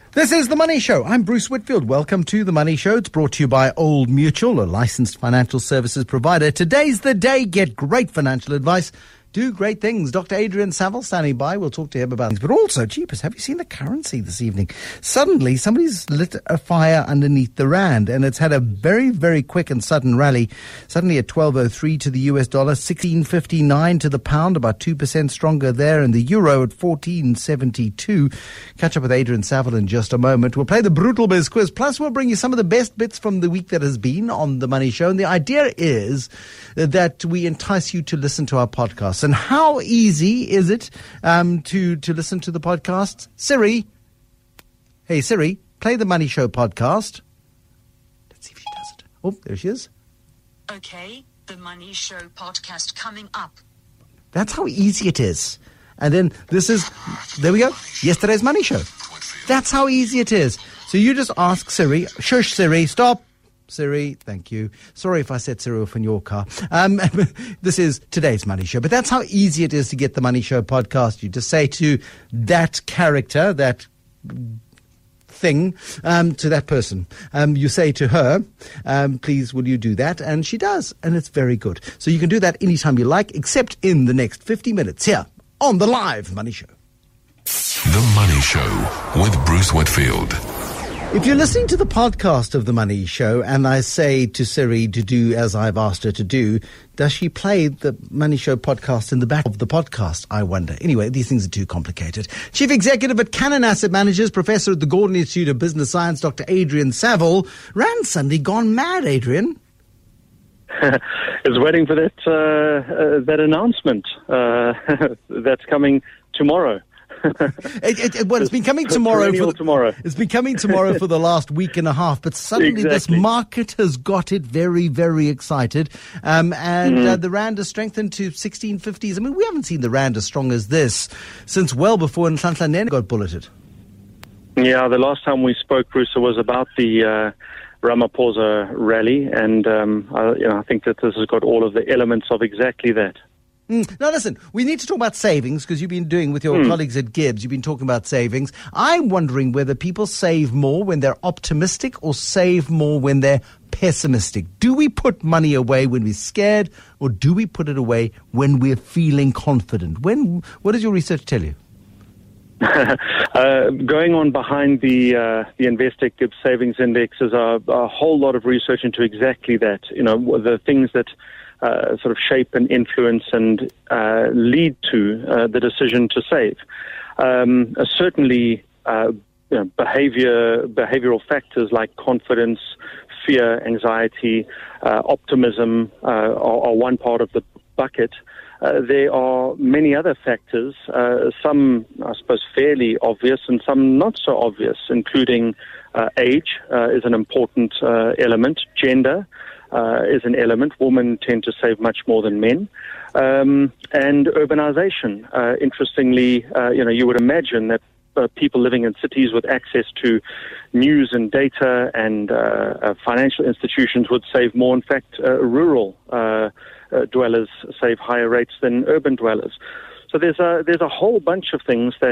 This is The Money Show. I'm Bruce Whitfield. Welcome to The Money Show. It's brought to you by Old Mutual, a licensed financial services provider. Today's the day. Get great financial advice. Do great things. Dr. Adrian Saville standing by. We'll talk to him about things. But also, cheapest, have you seen the currency this evening? Suddenly, somebody's lit a fire underneath the rand, and it's had a very, very quick and sudden rally. Suddenly at 12.03 to the US dollar, 16.59 to the pound, about 2% stronger there, and the euro at 14.72. Catch up with Adrian Saville in just a moment. We'll play the Brutal Biz quiz, plus we'll bring you some of the best bits from the week that has been on The Money Show. And the idea is that we entice you to listen to our podcast. And how easy is it to listen to the podcast? Siri, hey Siri, play the Money Show podcast. Let's see if she does it. Oh, there she is. Okay, the Money Show podcast coming up. That's how easy it is. And then there we go, yesterday's Money Show. That's how easy it is. So you just ask Siri, shush Siri, stop. Siri, thank you. Sorry if I set Siri off in your car. This is today's Money Show. But that's how easy it is to get the Money Show podcast. You just say to that character, that thing, to that person. You say to her, please, will you do that? And she does. And it's very good. So you can do that anytime you like, except in the next 50 minutes here on the live Money Show. The Money Show with Bruce Whitfield. If you're listening to the podcast of The Money Show and I say to Siri to do as I've asked her to do, does she play the Money Show podcast in the back of the podcast, I wonder? Anyway, these things are too complicated. Chief Executive at Cannon Asset Managers, Professor at the Gordon Institute of Business Science, Dr. Adrian Saville. Rand suddenly gone mad, Adrian. Is waiting for that announcement that's coming tomorrow. It's been coming tomorrow. It's been coming tomorrow for the last week and a half, but suddenly This market has got it very, very excited. The rand has strengthened to 1650s. I mean, we haven't seen the rand as strong as this since well before Nhlanhla Nene got bulleted. Yeah, the last time we spoke, Bruce, was about the Ramaphosa rally, and I think that this has got all of the elements of exactly that. Now, listen, we need to talk about savings because you've been doing with your colleagues at Gibbs. You've been talking about savings. I'm wondering whether people save more when they're optimistic or save more when they're pessimistic. Do we put money away when we're scared or do we put it away when we're feeling confident? What does your research tell you? Going on behind the Investec Gibbs Savings Index is a whole lot of research into exactly that. You know, the things that sort of shape and influence and lead to the decision to save. Certainly, behavioral factors like confidence, fear, anxiety, optimism are one part of the bucket. There are many other factors, some, I suppose, fairly obvious and some not so obvious, including age is an important element, gender is an element. Women tend to save much more than men. And urbanization. Interestingly, you would imagine that people living in cities with access to news and data and financial institutions would save more. In fact, rural dwellers save higher rates than urban dwellers. So there's a whole bunch of things that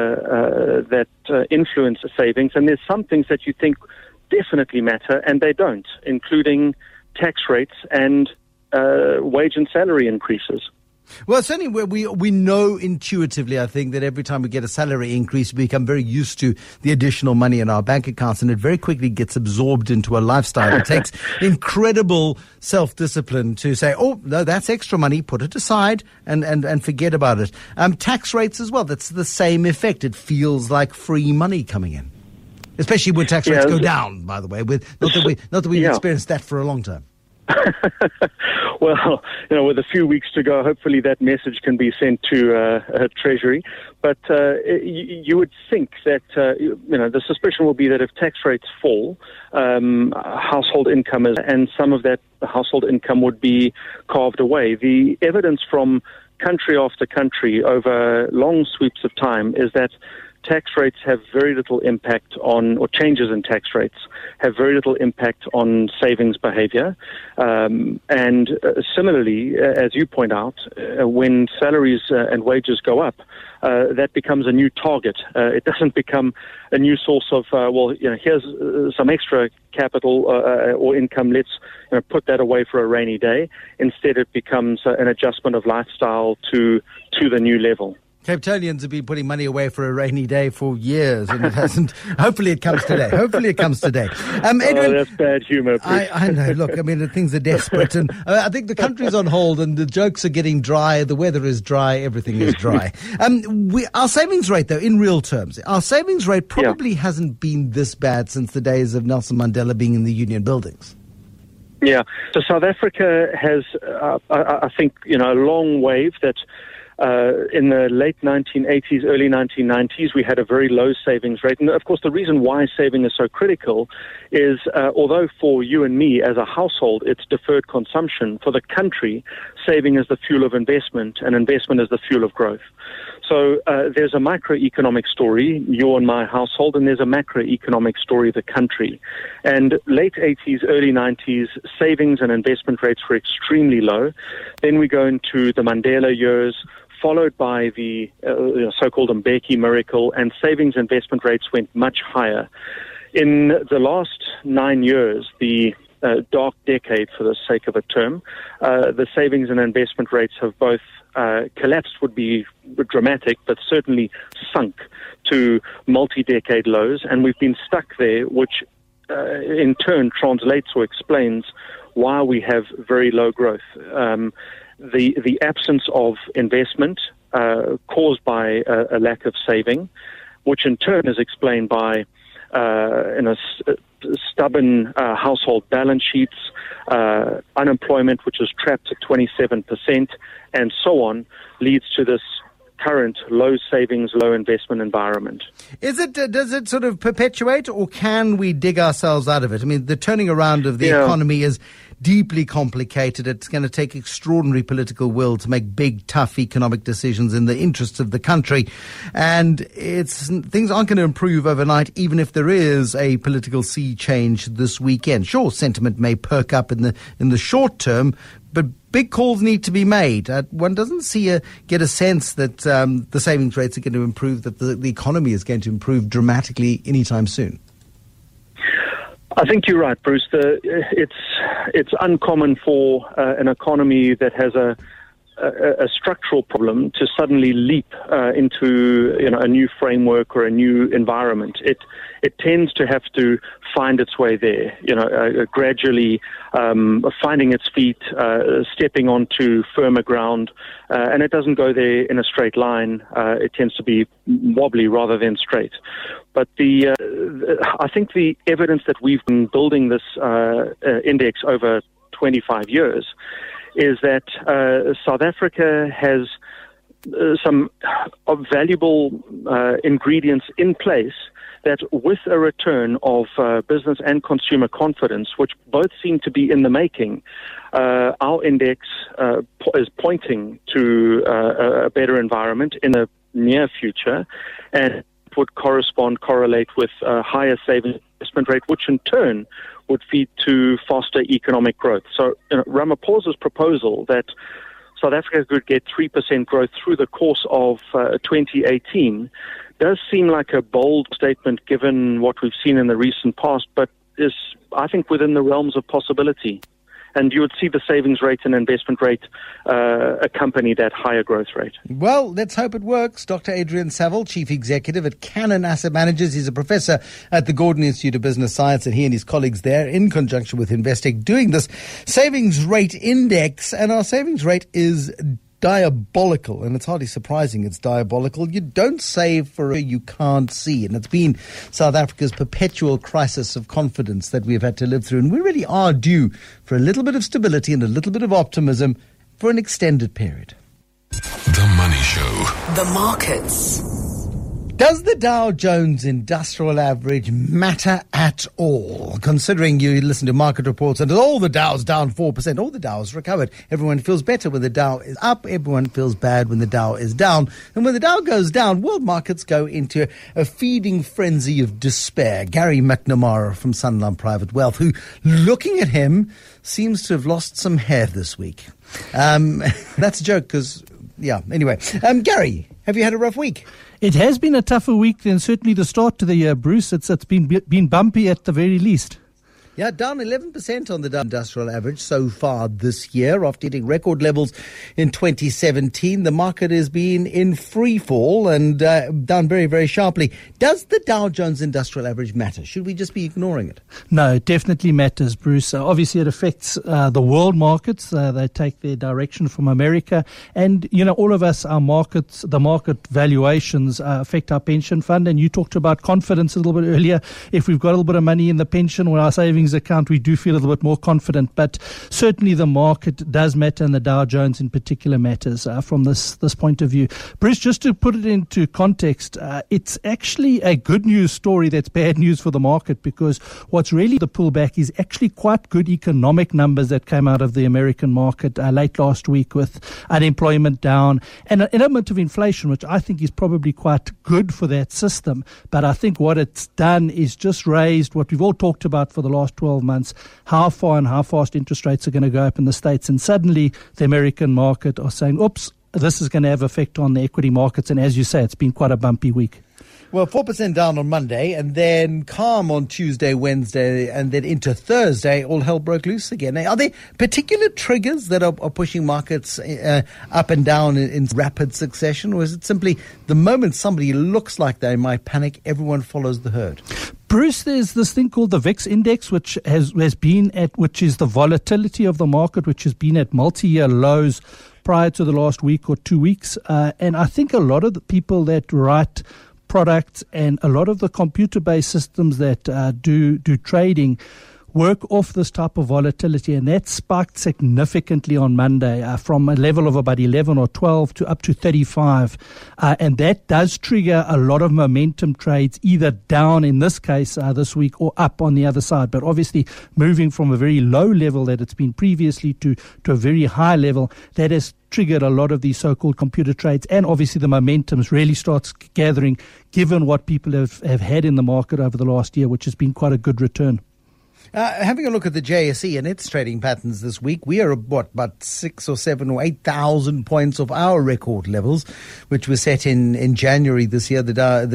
influence savings, and there's some things that you think definitely matter and they don't, including tax rates and wage and salary increases. Well, certainly we know intuitively, I think, that every time we get a salary increase, we become very used to the additional money in our bank accounts, and it very quickly gets absorbed into a lifestyle. It takes incredible self-discipline to say, oh, no, that's extra money, put it aside and forget about it. Tax rates as well, that's the same effect. It feels like free money coming in, especially when tax rates go down, by the way. Not that we've experienced that for a long time. Well, with a few weeks to go, hopefully that message can be sent to Treasury. But you would think that, the suspicion will be that if tax rates fall, household income and some of that household income would be carved away. The evidence from country after country over long sweeps of time is that tax rates have very little impact on, or changes in tax rates have very little impact on savings behavior. And similarly, as you point out, when salaries and wages go up, that becomes a new target. It doesn't become a new source of, here's some extra capital or income, let's put that away for a rainy day. Instead, it becomes an adjustment of lifestyle to the new level. Cape Townians have been putting money away for a rainy day for years, and it hasn't. Hopefully it comes today. Edwin, that's bad humour. I know. Look, I mean, things are desperate, and I think the country's on hold, and the jokes are getting dry. The weather is dry. Everything is dry. Our savings rate, though, in real terms, our savings rate probably hasn't been this bad since the days of Nelson Mandela being in the Union buildings. Yeah. So South Africa has, I think, a long wave that. In the late 1980s, early 1990s, we had a very low savings rate. And of course, the reason why saving is so critical is, although for you and me as a household, it's deferred consumption, for the country, saving is the fuel of investment, and investment is the fuel of growth. So there's a microeconomic story, your and my household, and there's a macroeconomic story, the country. And late 80s, early 90s, savings and investment rates were extremely low. Then we go into the Mandela years, followed by the so-called Mbeki miracle, and savings investment rates went much higher. In the last 9 years, the dark decade, for the sake of a term, the savings and investment rates have both collapsed, would be dramatic, but certainly sunk to multi-decade lows, and we've been stuck there, which in turn translates or explains why we have very low growth. The absence of investment caused by a lack of saving, which in turn is explained by stubborn household balance sheets, unemployment, which is trapped at 27%, and so on, leads to this current low savings, low investment environment. Does it sort of perpetuate, or can we dig ourselves out of it? I mean, the turning around of the economy is deeply complicated. It's going to take extraordinary political will to make big, tough economic decisions in the interests of the country. And things aren't going to improve overnight, even if there is a political sea change this weekend. Sure, sentiment may perk up in the short term, but big calls need to be made. One doesn't get a sense that the savings rates are going to improve, that the economy is going to improve dramatically anytime soon. I think you're right, Bruce. It's uncommon for an economy that has a structural problem to suddenly leap into a new framework or a new environment. It tends to have to find its way there, gradually finding its feet, stepping onto firmer ground, and it doesn't go there in a straight line. It tends to be wobbly rather than straight. But I think the evidence that we've been building this index over 25 years is that South Africa has some valuable ingredients in place that, with a return of business and consumer confidence, which both seem to be in the making, our index is pointing to a better environment in the near future, and would correlate with a higher savings investment rate, which in turn would feed to faster economic growth. So Ramaphosa's proposal that South Africa could get 3% growth through the course of 2018 does seem like a bold statement given what we've seen in the recent past, but is, I think, within the realms of possibility. And you would see the savings rate and investment rate accompany that higher growth rate. Well, let's hope it works. Dr. Adrian Saville, Chief Executive at Cannon Asset Managers. He's a professor at the Gordon Institute of Business Science, and he and his colleagues there, in conjunction with Investec, doing this savings rate index. And our savings rate is diabolical, and it's hardly surprising it's diabolical. You don't save for a you can't see, and it's been South Africa's perpetual crisis of confidence that we've had to live through, and we really are due for a little bit of stability and a little bit of optimism for an extended period. The Money Show. The markets. Does the Dow Jones Industrial Average matter at all? Considering you listen to market reports and all the Dow's down 4%, all the Dow's recovered. Everyone feels better when the Dow is up. Everyone feels bad when the Dow is down. And when the Dow goes down, world markets go into a feeding frenzy of despair. Gary McNamara from Sanlam Private Wealth, who, looking at him, seems to have lost some hair this week. That's a joke because, yeah, anyway. Gary, have you had a rough week? It has been a tougher week than certainly the start to the year, Bruce. It's been bumpy at the very least. Yeah, down 11% on the Dow Industrial Average so far this year after hitting record levels in 2017. The market has been in free fall and down very, very sharply. Does the Dow Jones Industrial Average matter? Should we just be ignoring it? No, it definitely matters, Bruce. Obviously, it affects the world markets. They take their direction from America. And, you know, all of us, our markets, the market valuations affect our pension fund. And you talked about confidence a little bit earlier. If we've got a little bit of money in the pension or our savings account, we do feel a little bit more confident, but certainly the market does matter, and the Dow Jones in particular matters from this point of view. Bruce, just to put it into context, it's actually a good news story that's bad news for the market, because what's really the pullback is actually quite good economic numbers that came out of the American market late last week, with unemployment down and an element of inflation, which I think is probably quite good for that system. But I think what it's done is just raised what we've all talked about for the last 12 months, how far and how fast interest rates are going to go up in the States. And suddenly the American market are saying, oops, this is going to have effect on the equity markets. And as you say, it's been quite a bumpy week. Well, 4% down on Monday, and then calm on Tuesday, Wednesday, and then into Thursday, all hell broke loose again. Are there particular triggers that are pushing markets up and down in rapid succession, or is it simply the moment somebody looks like they might panic, everyone follows the herd? Bruce, there's this thing called the VIX index, which has been at, which is the volatility of the market, which has been at multi-year lows prior to the last week or 2 weeks. And I think a lot of the people that write products and a lot of the computer-based systems that do trading work off this type of volatility, and that spiked significantly on Monday from a level of about 11 or 12 to up to 35. And that does trigger a lot of momentum trades, either down in this case this week or up on the other side. But obviously moving from a very low level that it's been previously to a very high level, that has triggered a lot of these so-called computer trades. And obviously the momentum really starts gathering given what people have had in the market over the last year, which has been quite a good return. Having a look at the JSE and its trading patterns this week, we are about 6 or 7 or 8,000 points off our record levels, which were set in January this year. The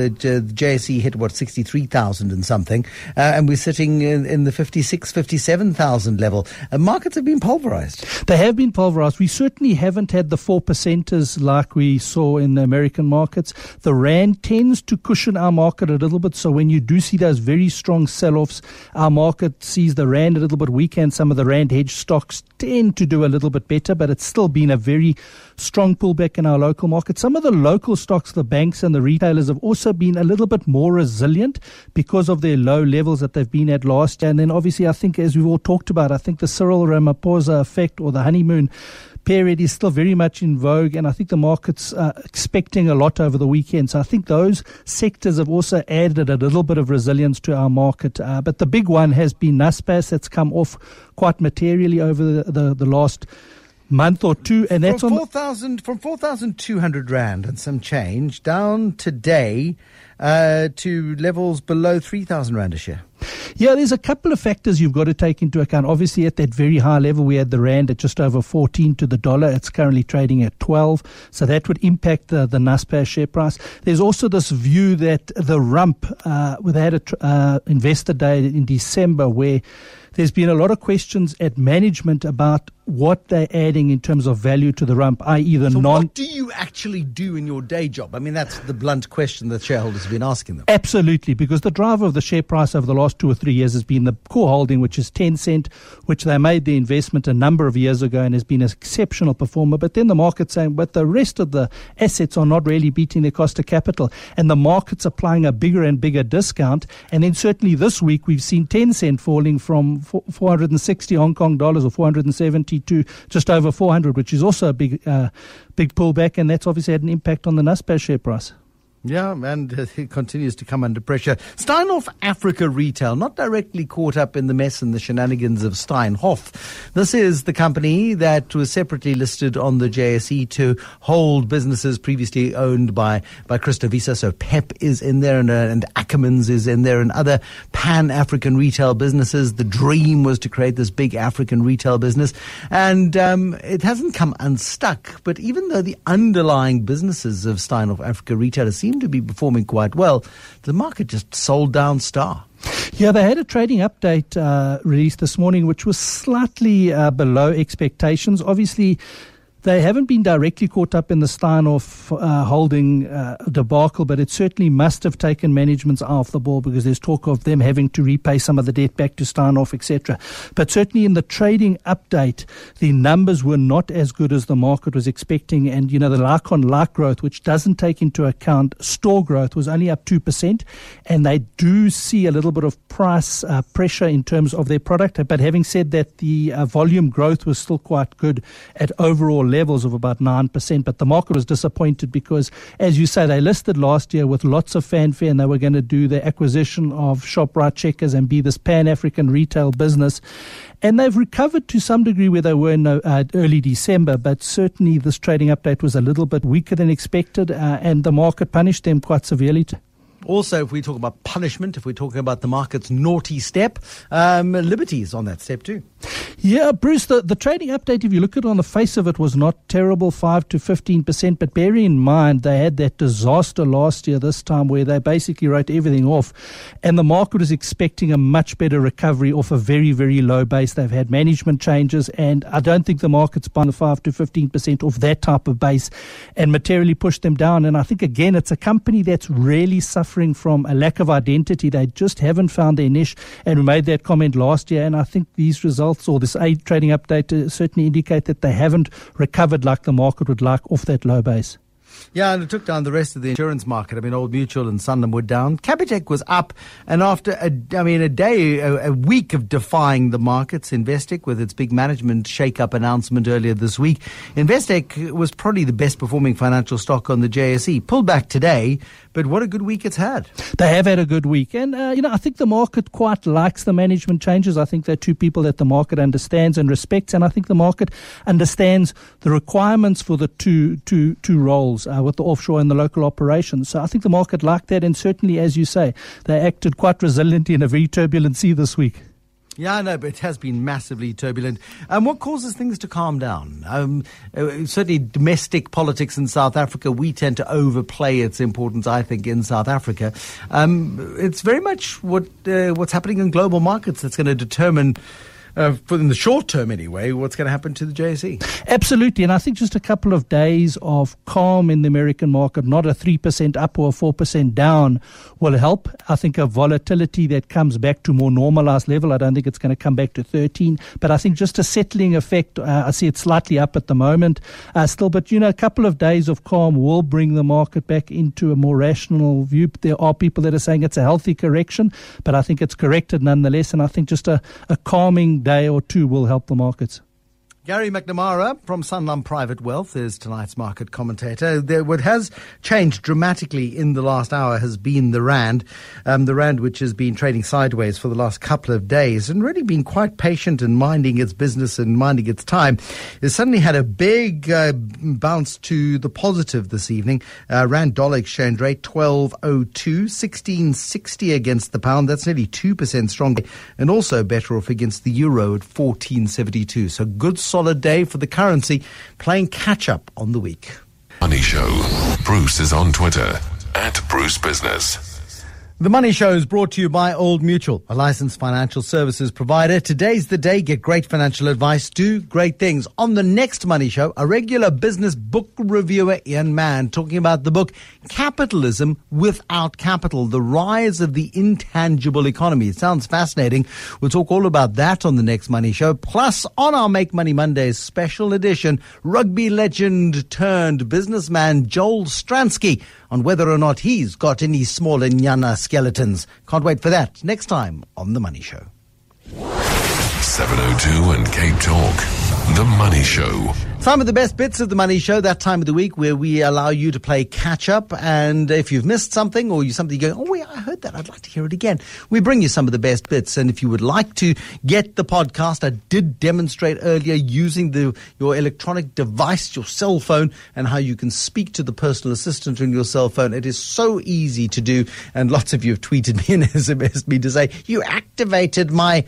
JSE hit 63,000 and something, and we're sitting in the 56, 57,000 level. Markets have been pulverized. They have been pulverized. We certainly haven't had the 4%ers like we saw in the American markets. The rand tends to cushion our market a little bit, so when you do see those very strong sell-offs, our market sees the rand a little bit weak, and some of the rand hedge stocks tend to do a little bit better, but it's still been a very strong pullback in our local market. Some of the local stocks, the banks and the retailers, have also been a little bit more resilient because of their low levels that they've been at last year. And then obviously I think, as we've all talked about, I think the Cyril Ramaphosa effect, or the honeymoon period, is still very much in vogue, and I think the market's expecting a lot over the weekend. So I think those sectors have also added a little bit of resilience to our market. But the big one has been Naspers. That's come off quite materially over the last month or two, and that's from 4,200 rand and some change down today to levels below 3,000 rand a share. Yeah, there's a couple of factors you've got to take into account. Obviously, at that very high level, we had the rand at just over 14 to the dollar. It's currently trading at 12. So that would impact the Naspers share price. There's also this view that the rump, they had an investor day in December where there's been a lot of questions at management about what they're adding in terms of value to the rump, i.e. the what do you actually do in your day job? I mean, that's the blunt question that shareholders have been asking them. Absolutely, because the driver of the share price over the last 2 or 3 years has been the core holding, which is Tencent, which they made the investment a number of years ago and has been an exceptional performer. But then the market's saying, but the rest of the assets are not really beating their cost of capital. And the market's applying a bigger and bigger discount. And then certainly this week, we've seen Tencent falling from 460 Hong Kong dollars or 470 to just over 400, which is also a big pullback, and that's obviously had an impact on the Naspers share price. Yeah, and it continues to come under pressure. Steinhoff Africa Retail, not directly caught up in the mess and the shenanigans of Steinhoff. This is the company that was separately listed on the JSE to hold businesses previously owned by Christo Visa. So PEP is in there and Ackermans is in there and other pan-African retail businesses. The dream was to create this big African retail business. And it hasn't come unstuck. But even though the underlying businesses of Steinhoff Africa Retail seem to be performing quite well, the market just sold down Star. Yeah, they had a trading update released this morning, which was slightly below expectations. Obviously, they haven't been directly caught up in the Steinhoff holding debacle, but it certainly must have taken management's eye off the ball because there's talk of them having to repay some of the debt back to Steinhoff, etc. But certainly in the trading update, the numbers were not as good as the market was expecting. And, the like-on-like growth, which doesn't take into account store growth, was only up 2%. And they do see a little bit of price pressure in terms of their product. But having said that, the volume growth was still quite good at overall levels of about 9%, but the market was disappointed because, as you say, they listed last year with lots of fanfare and they were going to do the acquisition of Shoprite Checkers and be this pan-African retail business. And they've recovered to some degree where they were in early December, but certainly this trading update was a little bit weaker than expected and the market punished them quite severely. Also, if we talk about punishment, if we're talking about the market's naughty step, Liberty is on that step too. Yeah, Bruce, the trading update, if you look at it on the face of it, was not terrible, 5 to 15%. But bearing in mind, they had that disaster last year, this time, where they basically wrote everything off. And the market was expecting a much better recovery off a very, very low base. They've had management changes, and I don't think the market's buying the 5 to 15% off that type of base and materially pushed them down. And I think, again, it's a company that's really suffering from a lack of identity. They just haven't found their niche, and we made that comment last year. And I think these results or this trading update certainly indicate that they haven't recovered like the market would like off that low base. Yeah, and it took down the rest of the insurance market. I mean, Old Mutual and Sanlam were down. Capitec was up. And after a week of defying the markets, Investec, with its big management shake-up announcement earlier this week, Investec was probably the best performing financial stock on the JSE. Pulled back today, but what a good week it's had. They have had a good week. And, I think the market quite likes the management changes. I think they're two people that the market understands and respects. And I think the market understands the requirements for the two roles. With the offshore and the local operations. So I think the market liked that, and certainly, as you say, they acted quite resiliently in a very turbulent sea this week. Yeah, I know, but it has been massively turbulent. What causes things to calm down? Certainly domestic politics in South Africa, we tend to overplay its importance, I think, in South Africa. It's very much what's happening in global markets that's going to determine in the short term anyway, what's going to happen to the JSE. Absolutely. And I think just a couple of days of calm in the American market, not a 3% up or a 4% down, will help. I think a volatility that comes back to more normalized level. I don't think it's going to come back to 13, but I think just a settling effect. I see it slightly up at the moment still, but a couple of days of calm will bring the market back into a more rational view. There are people that are saying it's a healthy correction, but I think it's corrected nonetheless. And I think just a calming day or two will help the markets. Gary McNamara from Sanlam Private Wealth is tonight's market commentator. What has changed dramatically in the last hour has been the Rand. The Rand, which has been trading sideways for the last couple of days and really been quite patient and minding its business and minding its time, has suddenly had a big bounce to the positive this evening. Rand dollar exchange rate 12.02, 16.60 against the pound. That's nearly 2% stronger, and also better off against the euro at 14.72. So good solid day for the currency, playing catch-up on the week. Money Show. Bruce is on Twitter @BruceBusiness. The Money Show is brought to you by Old Mutual, a licensed financial services provider. Today's the day. Get great financial advice. Do great things. On the next Money Show, a regular business book reviewer, Ian Mann, talking about the book Capitalism Without Capital, The Rise of the Intangible Economy. It sounds fascinating. We'll talk all about that on the next Money Show. Plus, on our Make Money Mondays special edition, rugby legend turned businessman Joel Stransky on whether or not he's got any small Nyana skeletons. Can't wait for that. Next time on The Money Show. 702 and Cape Talk. The Money Show Some of the best bits of the Money Show, that time of the week where we allow you to play catch-up. And if you've missed something or something you go, oh, yeah, I heard that, I'd like to hear it again, we bring you some of the best bits. And if you would like to get the podcast, I did demonstrate earlier using your electronic device, your cell phone, and how you can speak to the personal assistant on your cell phone. It is so easy to do. And lots of you have tweeted me and SMS'd me to say, you activated my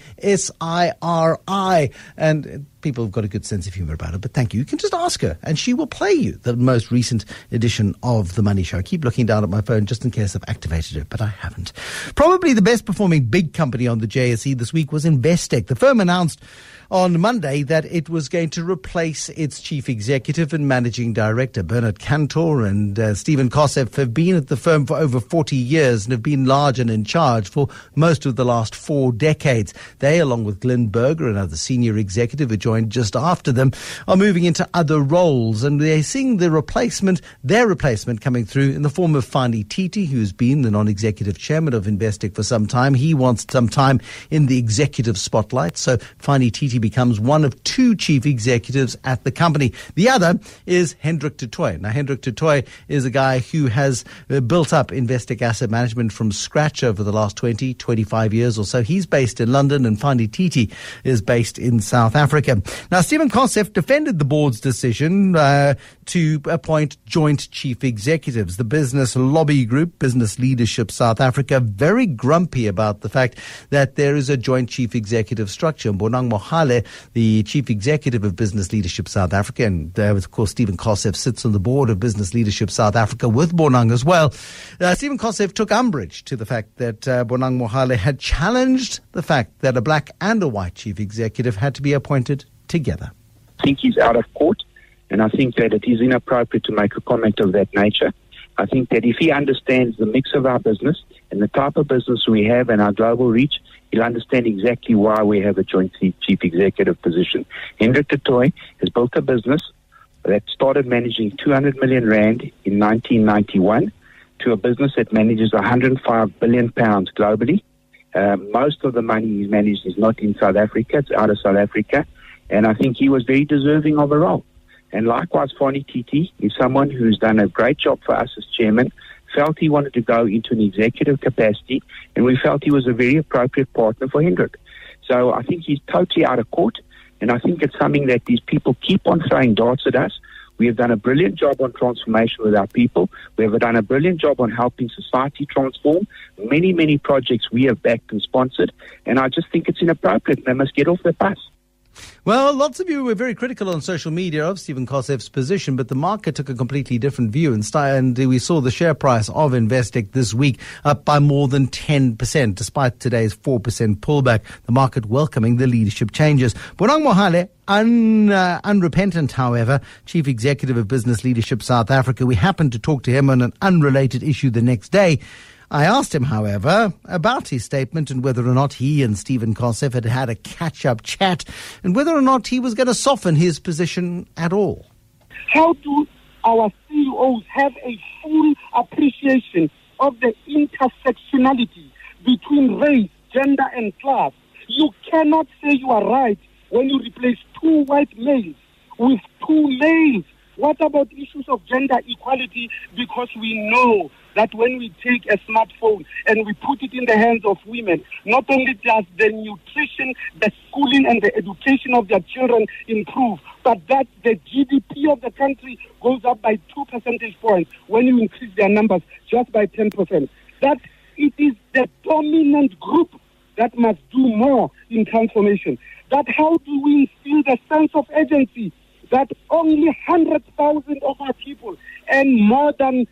SIRI. And people have got a good sense of humor about it, but thank you. You can just ask her, and she will play you the most recent edition of The Money Show. I keep looking down at my phone just in case I've activated it, but I haven't. Probably the best performing big company on the JSE this week was Investec. The firm announced on Monday that it was going to replace its chief executive and managing director. Bernard Cantor and Stephen Kosef have been at the firm for over 40 years and have been large and in charge for most of the last 4 decades. They, along with Glenn Berger, another senior executive who joined just after them, are moving into other roles, and they're seeing their replacement coming through in the form of Fani Titi, who's been the non-executive chairman of Investec for some time. He wants some time in the executive spotlight, so Fani Titi becomes one of 2 chief executives at the company. The other is Hendrik du Toit. Now, Hendrik du Toit is a guy who has built up Investec Asset Management from scratch over the last 25 years or so. He's based in London, and Fani Titi is based in South Africa. Now, Stephen Kosef defended the board's decision to appoint joint chief executives. The business lobby group, Business Leadership South Africa, very grumpy about the fact that there is a joint chief executive structure. Bonang Mohale, the chief executive of Business Leadership South Africa, and of course Stephen Kosef sits on the board of Business Leadership South Africa with Bonang as well. Stephen Kosef took umbrage to the fact that Bonang Mohale had challenged the fact that a black and a white chief executive had to be appointed together. I think he's out of court, and I think that it is inappropriate to make a comment of that nature. I think that if he understands the mix of our business and the type of business we have and our global reach, he'll understand exactly why we have a joint chief executive position. Hendrik du Toit has built a business that started managing 200 million rand in 1991 to a business that manages 105 billion pounds globally. Most of the money he's managed is not in South Africa, it's out of South Africa. And I think he was very deserving of a role. And likewise, Fani Titi is someone who's done a great job for us as chairman, felt he wanted to go into an executive capacity, and we felt he was a very appropriate partner for Hendrik. So I think he's totally out of court, and I think it's something that these people keep on throwing darts at us. We have done a brilliant job on transformation with our people. We have done a brilliant job on helping society transform. Many, many projects we have backed and sponsored, and I just think it's inappropriate. They must get off the bus. Well, lots of you were very critical on social media of Stephen Kosef's position, but the market took a completely different view, and we saw the share price of Investec this week up by more than 10%, despite today's 4% pullback. The market welcoming the leadership changes. Bonang Mohale, unrepentant, however, Chief Executive of Business Leadership South Africa. We happened to talk to him on an unrelated issue the next day. I asked him, however, about his statement and whether or not he and Stephen Kosef had had a catch-up chat and whether or not he was going to soften his position at all. How do our CEOs have a full appreciation of the intersectionality between race, gender, and class? You cannot say you are right when you replace 2 white males with 2 males. What about issues of gender equality? Because we know that when we take a smartphone and we put it in the hands of women, not only does the nutrition, the schooling and the education of their children improve, but that the GDP of the country goes up by 2 percentage points when you increase their numbers just by 10%. That it is the dominant group that must do more in transformation. That how do we instill the sense of agency that only 100,000 of our people earn more than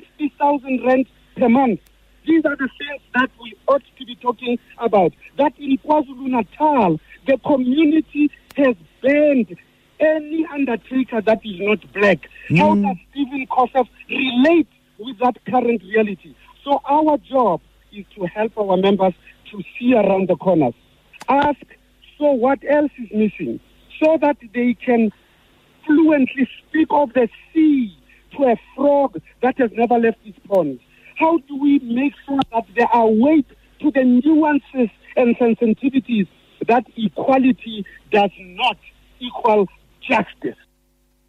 60,000 rand per month. These are the things that we ought to be talking about. That in KwaZulu-Natal, the community has banned any undertaker that is not black. How does Stephen Kosef relate with that current reality? So our job is to help our members to see around the corners. Ask, so what else is missing? So that they can fluently speak of the sea to a frog that has never left its pond. How do we make sure that there are weight to the nuances and sensitivities that equality does not equal justice?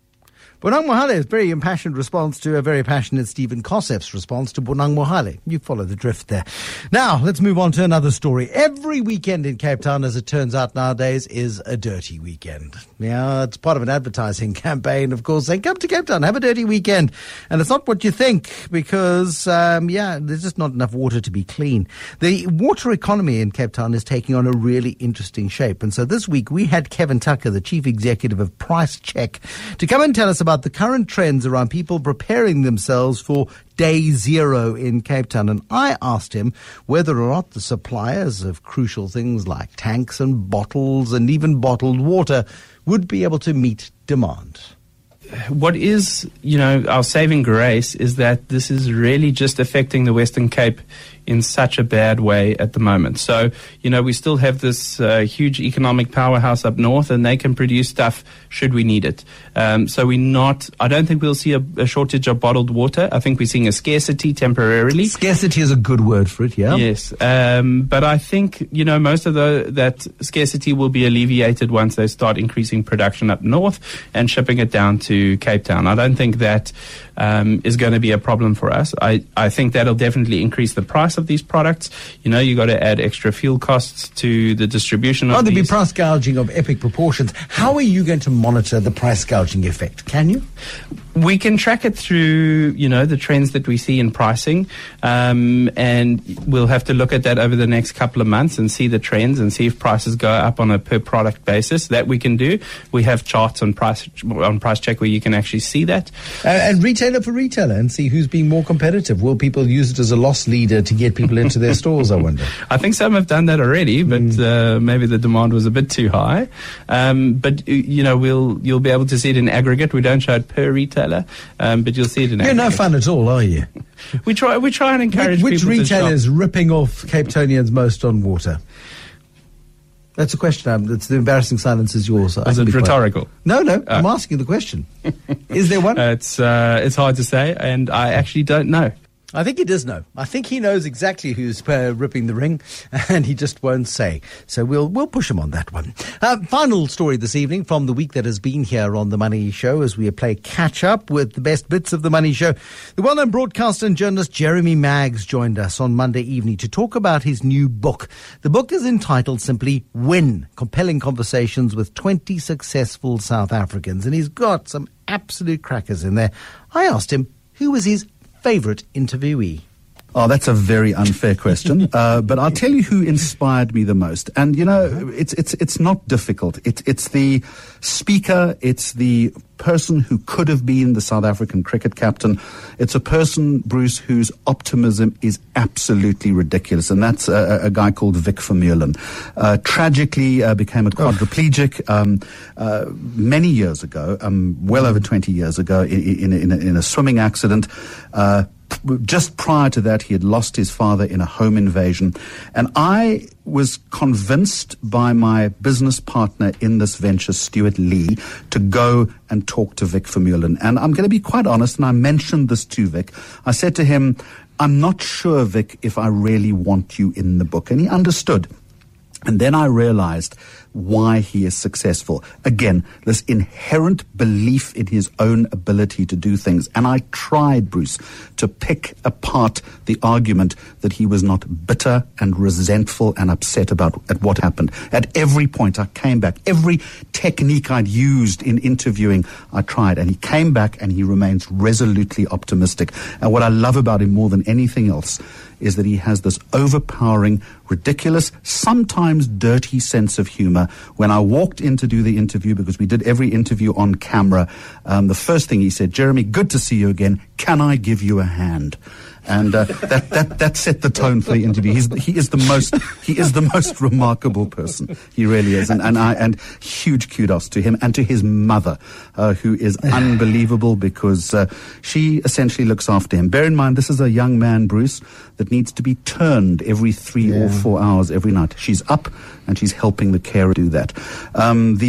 Bonang Mohale's very impassioned response to a very passionate Stephen Kosseff's response to Bonang Mohale. You follow the drift there. Now, let's move on to another story. Every weekend in Cape Town, as it turns out nowadays, is a dirty weekend. Yeah, it's part of an advertising campaign, of course, saying, come to Cape Town, have a dirty weekend. And it's not what you think, because, there's just not enough water to be clean. The water economy in Cape Town is taking on a really interesting shape. And so this week, we had Kevin Tucker, the chief executive of Price Check, to come and tell us about the current trends around people preparing themselves for day zero in Cape Town. And I asked him whether or not the suppliers of crucial things like tanks and bottles and even bottled water would be able to meet demand. What is, our saving grace is that this is really just affecting the Western Cape in such a bad way at the moment. So, we still have this huge economic powerhouse up north, and they can produce stuff should we need it. I don't think we'll see a shortage of bottled water. I think we're seeing a scarcity temporarily. Scarcity is a good word for it, yeah? Yes. But I think, most of that scarcity will be alleviated once they start increasing production up north and shipping it down to Cape Town. I don't think that is going to be a problem for us. I think that'll definitely increase the price of these products. You got to add extra fuel costs to the distribution of there'll be price gouging of epic proportions. How are you going to monitor the price gouging effect? Can you? We can track it through, the trends that we see in pricing, and we'll have to look at that over the next couple of months and see the trends and see if prices go up on a per product basis. That we can do. We have charts on Price Check where you can actually see that. And retailer for retailer, and see who's being more competitive. Will people use it as a loss leader to get people into their stores, I wonder? I think some have done that already, but maybe the demand was a bit too high. But you'll be able to see it in aggregate. We don't show it per retailer, but you'll see it in aggregate. You're no fun at all, are you? We try and encourage which people to shop. retailer is ripping off Cape Townians most on water? That's a question. It's the embarrassing silence is yours. Is it rhetorical? No. I'm asking the question. Is there one? It's hard to say, and I actually don't know. I think he does know. I think he knows exactly who's ripping the ring, and he just won't say. So we'll push him on that one. Final story this evening from the week that has been here on The Money Show as we play catch-up with the best bits of The Money Show. The well-known broadcaster and journalist Jeremy Maggs joined us on Monday evening to talk about his new book. The book is entitled simply Win, Compelling Conversations with 20 Successful South Africans, and he's got some absolute crackers in there. I asked him who was his favorite interviewee. Oh, that's a very unfair question. But I'll tell you who inspired me the most. And, it's not difficult. It's the speaker. It's the person who could have been the South African cricket captain. It's a person, Bruce, whose optimism is absolutely ridiculous. And that's a guy called Vic Vermeulen. Tragically became a quadriplegic many years ago, well over 20 years ago, in a swimming accident. Just prior to that, he had lost his father in a home invasion. And I was convinced by my business partner in this venture, Stuart Lee, to go and talk to Vic Vermeulen. And I'm going to be quite honest, and I mentioned this to Vic. I said to him, I'm not sure, Vic, if I really want you in the book. And he understood. And then I realized why he is successful. Again, this inherent belief in his own ability to do things. And I tried, Bruce, to pick apart the argument that he was not bitter and resentful and upset at what happened. At every point I came back, every technique I'd used in interviewing, I tried. And he came back and he remains resolutely optimistic. And what I love about him more than anything else is that he has this overpowering, ridiculous, sometimes dirty sense of humor. When I walked in to do the interview, because we did every interview on camera, the first thing he said, Jeremy, good to see you again. Can I give you a hand? And that set the tone for the interview. He is the most remarkable person. He really is, and huge kudos to him and to his mother, who is unbelievable because she essentially looks after him. Bear in mind, this is a young man, Bruce, that needs to be turned every 3 or 4 hours every night. She's up and she's helping the carer do that.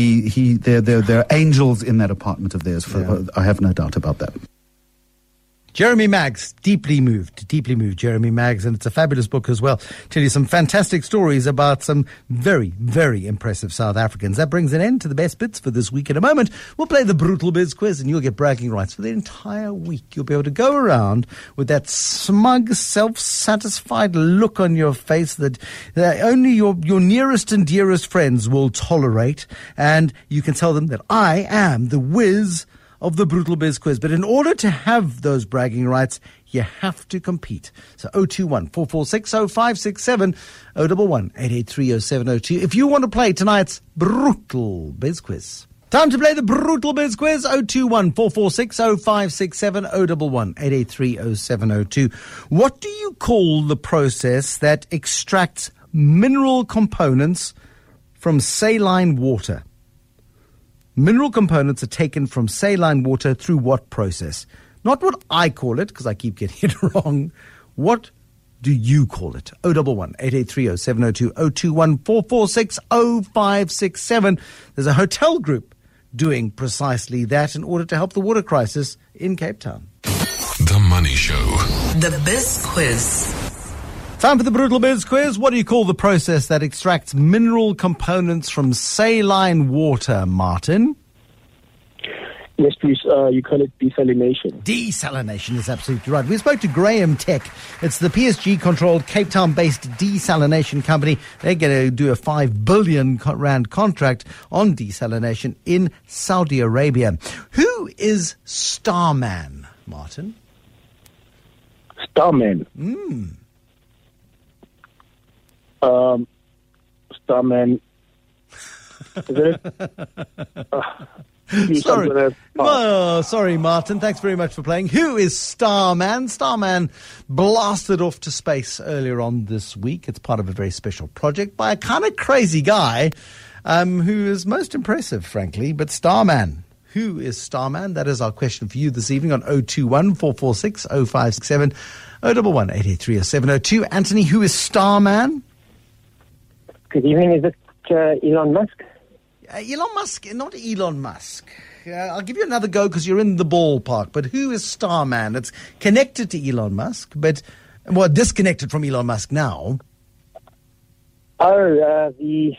There are angels in that apartment of theirs. I have no doubt about that. Jeremy Maggs, deeply moved, Jeremy Maggs, and it's a fabulous book as well. Tell you some fantastic stories about some very, very impressive South Africans. That brings an end to the best bits for this week. In a moment, we'll play the Brutal Biz quiz, and you'll get bragging rights for the entire week. You'll be able to go around with that smug, self-satisfied look on your face that only your nearest and dearest friends will tolerate, and you can tell them that I am the whiz of the Brutal Biz quiz. But in order to have those bragging rights, you have to compete. So 021-446-0567, 011-883-0702. If you want to play tonight's Brutal Biz quiz. Time to play the Brutal Biz quiz. 021-446-0567, 011-883-0702. What do you call the process that extracts mineral components from saline water? Mineral components are taken from saline water through what process? Not what I call it, because I keep getting it wrong. What do you call it? 011-883-0702, 021-446-0567. There's a hotel group doing precisely that in order to help the water crisis in Cape Town. The Money Show. The Biz Quiz. Time for the Brutal Biz quiz. What do you call the process that extracts mineral components from saline water, Martin? Yes, please. You call it desalination. Desalination is absolutely right. We spoke to Graham Tech. It's the PSG-controlled Cape Town-based desalination company. They're going to do a 5 billion rand contract on desalination in Saudi Arabia. Who is Starman, Martin? Starman. Starman. Is it? Sorry, Martin. Thanks very much for playing. Who is Starman? Starman blasted off to space earlier on this week. It's part of a very special project by a kind of crazy guy who is most impressive, frankly. But Starman. Who is Starman? That is our question for you this evening on 021-446-0567, 011-883-0702. Anthony, who is Starman? Good evening. Is it Elon Musk? Elon Musk, not Elon Musk. I'll give you another go because you're in the ballpark. But who is Starman? It's connected to Elon Musk, but disconnected from Elon Musk now. Oh, the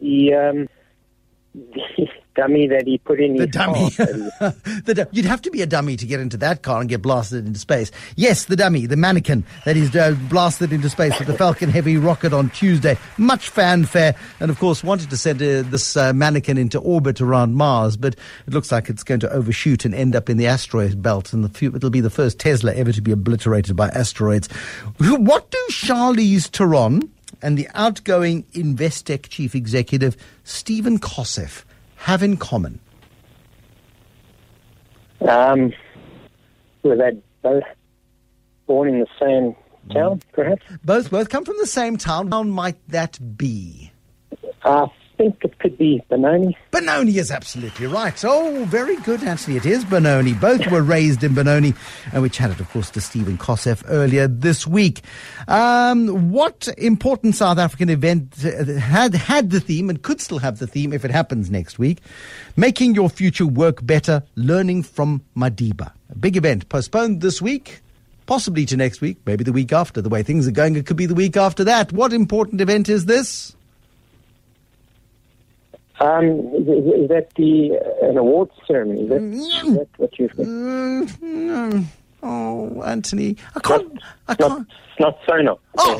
dummy that he put in his car. You'd have to be a dummy to get into that car and get blasted into space. Yes, the dummy, the mannequin that is blasted into space with the Falcon Heavy rocket on Tuesday. Much fanfare, and of course wanted to send this mannequin into orbit around Mars, but it looks like it's going to overshoot and end up in the asteroid belt, and it'll be the first Tesla ever to be obliterated by asteroids. What do Charlize Theron and the outgoing Investec chief executive Stephen Koseff have in common? Were they both born in the same town, perhaps? Both come from the same town. How might that be? I think it could be Benoni. Benoni is absolutely right. Oh, very good, Anthony. It is Benoni. Both were raised in Benoni. And we chatted, of course, to Stephen Koseff earlier this week. What important South African event had the theme and could still have the theme if it happens next week? Making your future work better, learning from Madiba. A big event postponed this week. Possibly to next week, maybe the week after. The way things are going, it could be the week after that. What important event is this? Is that an awards ceremony? Is that what you've got? Oh, Anthony, I can't. It's not Sonar.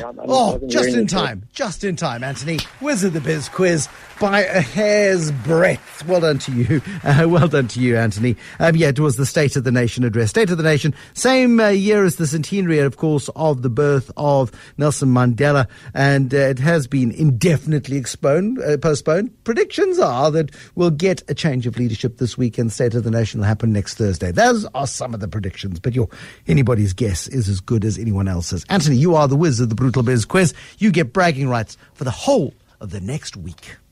Just in time, Anthony. Wizard the Biz quiz by a hair's breadth. Well done to you. Anthony. It was the State of the Nation address. State of the Nation, same year as the centenary, of course, of the birth of Nelson Mandela, and it has been indefinitely postponed. Predictions are that we'll get a change of leadership this week, and State of the Nation will happen next Thursday. Those are some of the predictions, but anybody's guess is as good as anyone else's. Anthony, you are the whiz of the Brutal Biz quiz. You get bragging rights for the whole of the next week.